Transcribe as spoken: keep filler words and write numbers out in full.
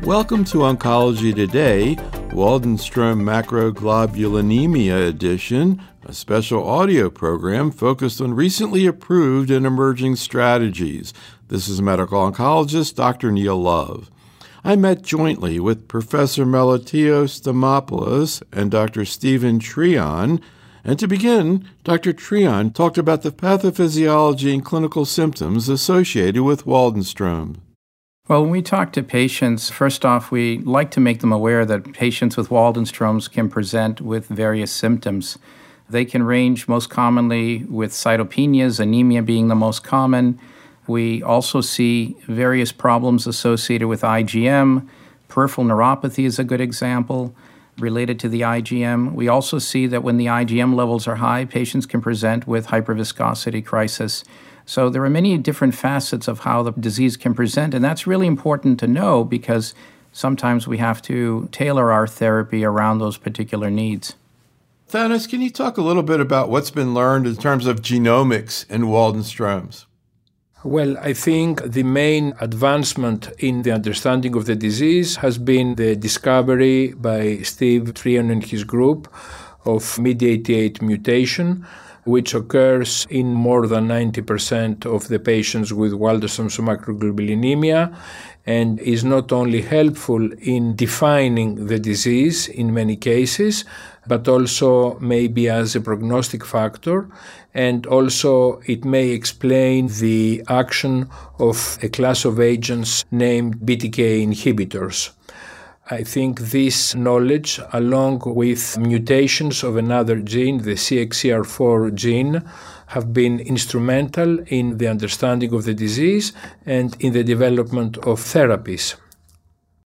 Welcome to Oncology Today, Waldenstrom Macroglobulinemia Edition, a special audio program focused on recently approved and emerging strategies. This is medical oncologist Doctor Neil Love. I met jointly with Professor Meletios Stamopoulos and Doctor Stephen Treon, and to begin, Doctor Treon talked about the pathophysiology and clinical symptoms associated with Waldenstrom. Well, when we talk to patients, first off, we like to make them aware that patients with Waldenstrom's can present with various symptoms. They can range most commonly with cytopenias, anemia being the most common. We also see various problems associated with I G M. Peripheral neuropathy is a good example related to the I G M. We also see that when the I G M levels are high, patients can present with hyperviscosity crisis. So there are many different facets of how the disease can present, and that's really important to know because sometimes we have to tailor our therapy around those particular needs. Thanos, can you talk a little bit about what's been learned in terms of genomics in Waldenstrom's? Well, I think the main advancement in the understanding of the disease has been the discovery by Steve Treon and his group of M Y D eighty-eight mutation, which occurs in more than ninety percent of the patients with Waldenstrom's macroglobulinemia and is not only helpful in defining the disease in many cases, but also maybe as a prognostic factor, and also it may explain the action of a class of agents named B T K inhibitors. I think this knowledge, along with mutations of another gene, the C X C R four gene, have been instrumental in the understanding of the disease and in the development of therapies.